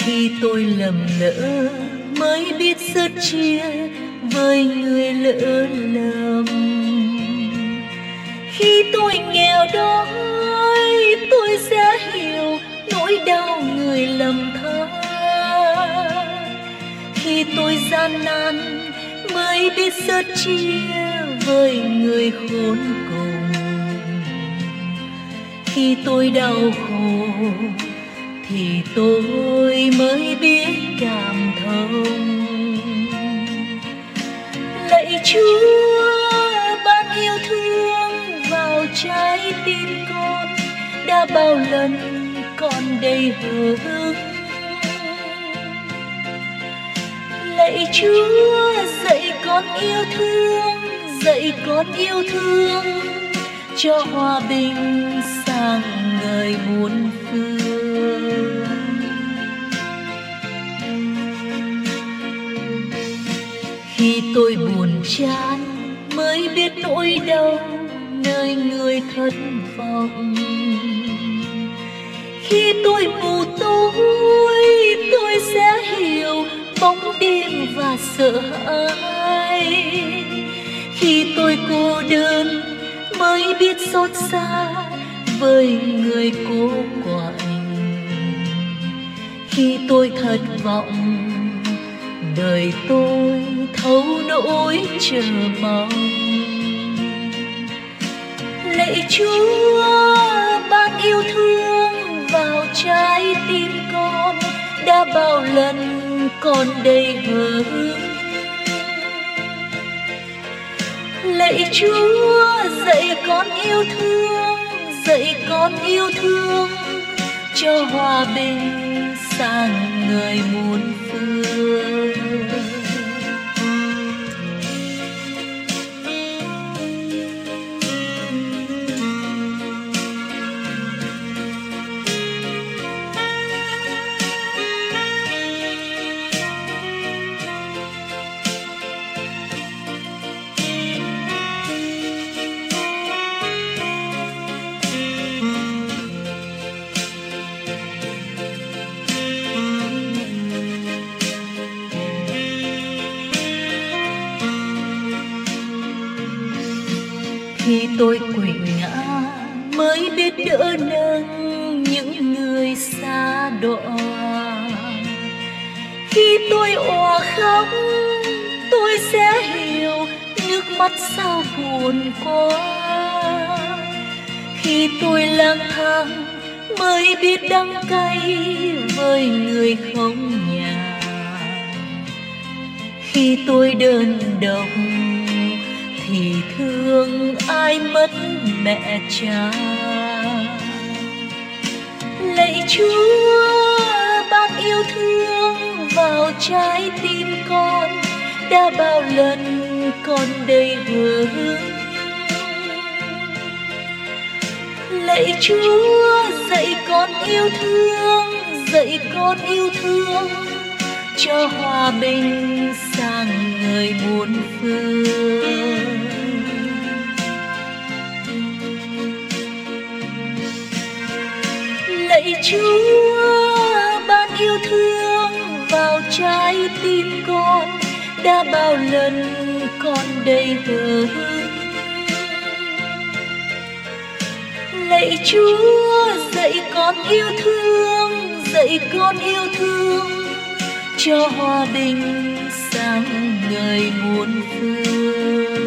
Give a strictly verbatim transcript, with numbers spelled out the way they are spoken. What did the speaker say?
Khi tôi lầm lỡ mới biết rất chia với người lỡ lầm. Khi tôi nghèo đói tôi sẽ hiểu nỗi đau người lầm tha. Khi tôi gian nan mới biết rất chia với người khốn cùng. Khi tôi đau khổ thì tôi mới biết cảm thông. Lạy Chúa ban yêu thương vào trái tim con, đã bao lần con đầy hờ hững. Lạy Chúa dạy con yêu thương, dạy con yêu thương, cho hòa bình sang người muôn phương. Khi tôi buồn chán mới biết nỗi đau nơi người thất vọng. Khi tôi mù tối tôi sẽ hiểu bóng đêm và sợ hãi. Khi tôi cô đơn mới biết xót xa với người cô quạnh. Khi tôi thất vọng đời tôi thấu nỗi chờ mong. Lạy Chúa ban yêu thương vào trái tim con, đã bao lần con đầy hờ hững. Lạy Chúa dạy con yêu thương, dạy con yêu thương, cho hòa bình sang người muôn phương. Khi tôi quỵ ngã mới biết đỡ nâng những người xa đọa. Khi tôi òa khóc tôi sẽ hiểu nước mắt sao buồn quá. Khi tôi lang thang mới biết đắng cay với người không nhà. Khi tôi đơn độc thì thương ai mất mẹ cha. Lạy Chúa ban yêu thương vào trái tim con, đã bao lần con đầy hờ hững. Lạy Chúa dạy con yêu thương, dạy con yêu thương, cho hòa bình sang người muôn phương. Lạy Chúa ban yêu thương vào trái tim con, đã bao lần con đầy hờ hững. Lạy Chúa dạy con yêu thương, dạy con yêu thương, cho hòa bình sang người muôn phương.